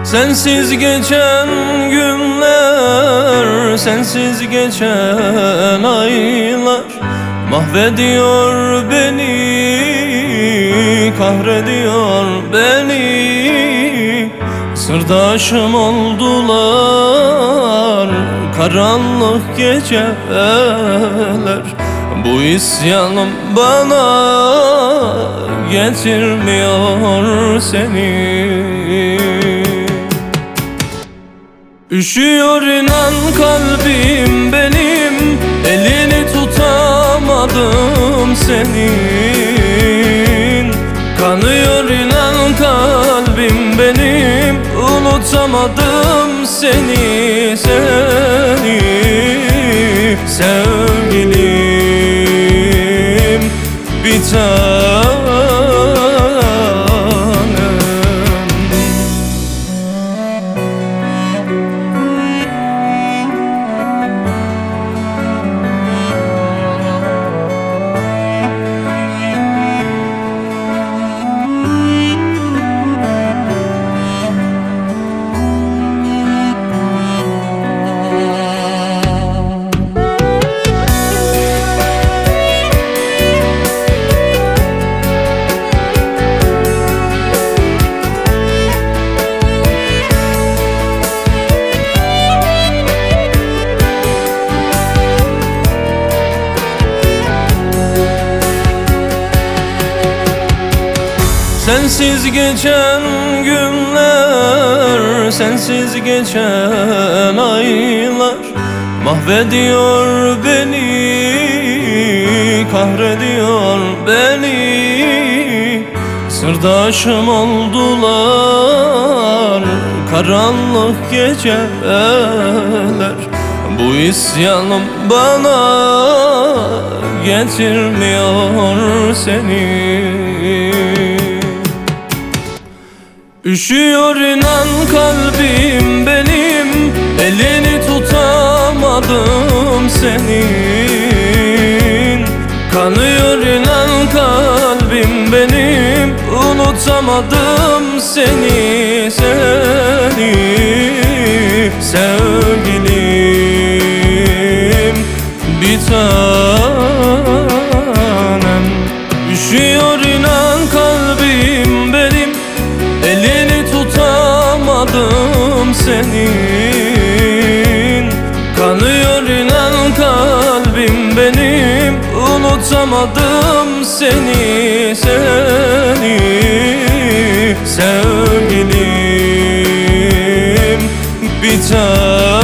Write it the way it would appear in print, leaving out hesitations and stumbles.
Sensiz geçen günler, sensiz geçen aylar mahvediyor beni, kahrediyor beni. Sırdaşım oldular karanlık geceler. Bu isyanım bana getirmiyor seni. Üşüyor inan kalbim benim, elini tutamadım senin. Kanıyor inan kalbim benim, unutamadım seni, seni. Sevgilim bir tanem. Sensiz geçen günler, sensiz geçen aylar mahvediyor beni, kahrediyor beni. Sırdaşım oldular karanlık geceler. Bu isyanım bana getirmiyor seni. Üşüyor inan kalbim benim, elini tutamadım senin. Kanıyor inan kalbim benim, unutamadım seni, seni. Sevgilim bir tanem. Üşüyor inan kalbim benim, elini tutamadım senin. Kanıyor inan kalbim benim, unutamadım seni, seni. Sevgilim bir tanem.